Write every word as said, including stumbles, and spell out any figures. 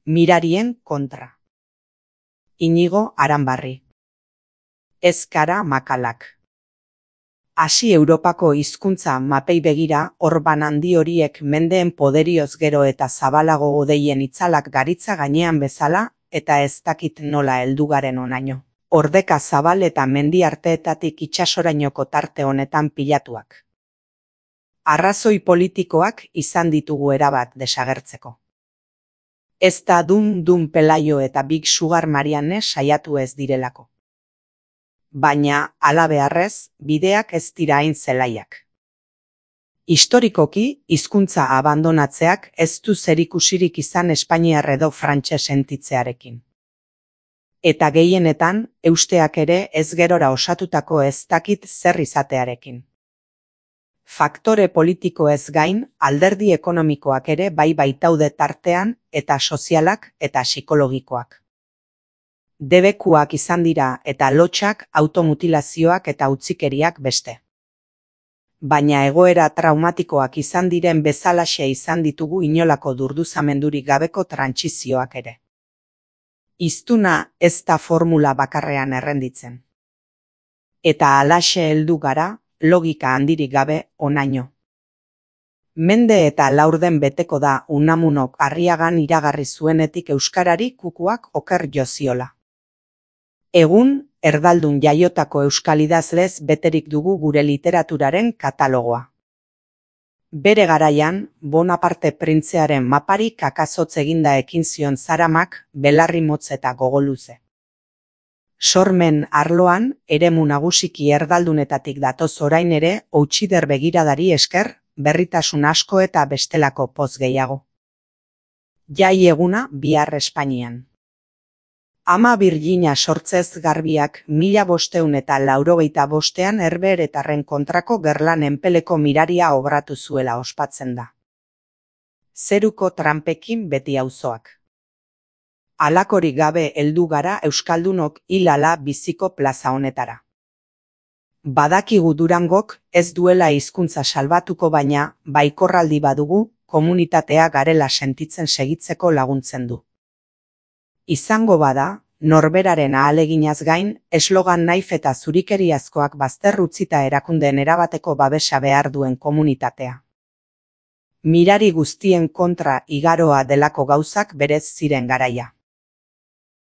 Mirarien kontra. Inigo Aranbarri. Ezkara makalak. Hasi Europako hizkuntza mapei begira, Orban handi horiek mendeen poderioz gero eta zabalago odeien itzalak garitza gainean bezala, eta ez dakit nola heldu garen honaino. Ordeka zabal eta mendi arteetatik itsasorainoko tarte honetan pilatuak. Arrazoi politikoak izan ditugu erabat desagertzeko. Ez da Dun Dun Pelaio eta Big Sugar Marianne saiatu ez direlako. Baina, halabeharrez, bideak ez dira hain zelaiak. Historikoki, hizkuntza abandonatzeak ez du zerikusirik izan espainiar edo frantses sentitzearekin. Eta gehienetan, eusteak ere ez gerora osatutako ez dakit zer izatearekin. Faktore politiko ez gain, alderdi ekonomikoak ere bai baitaude tartean, eta sozialak eta psikologikoak. Debekuak izan dira eta lotxak, automutilazioak eta utzikeriak beste. Baina egoera traumatikoak izan diren bezalaxe izan ditugu inolako durduzamendurik gabeko trantsizioak ere. Hiztuna ez da formula bakarrean errenditzen. Eta halaxe heldu gara, logika handirik gabe honaino. Mende eta laurden beteko da Unamunok Arriagan iragarri zuenetik euskarari kukuak oker jo ziola. Egun, erdaldun jaiotako euskal idazlez beterik dugu gure literaturaren katalogoa. Bere garaian, Bonaparte printzearen mapari kakazotz eginda ekin zion zaramak, belarri motz eta gogoluze. Sormen arloan, eremu nagusiki erdaldunetatik datoz orain ere, outsider begiradari esker, berritasun asko eta bestelako poz gehiago. Jai eguna bihar Espainian. Ama Virginia sortzez garbiak mila bosteun eta laurogeita bostean herbeheretarren kontrako gerlan enpeleko miraria obratu zuela ospatzen da. Zeruko tranpekin beti auzoak. Halakorik gabe heldu gara euskaldunok hilala biziko plaza honetara. Badakigu Durangok ez duela hizkuntza salbatuko baina, baikorraldi badugu, komunitatea garela sentitzen segitzeko laguntzen du. Izango bada, norberaren ahaleginaz gain, eslogan naif eta zurikeriazkoak bazter utzita erakundeen erabateko babesa behar duen komunitatea. Mirari guztien kontra igaroa delako gauzak berez ziren garaia.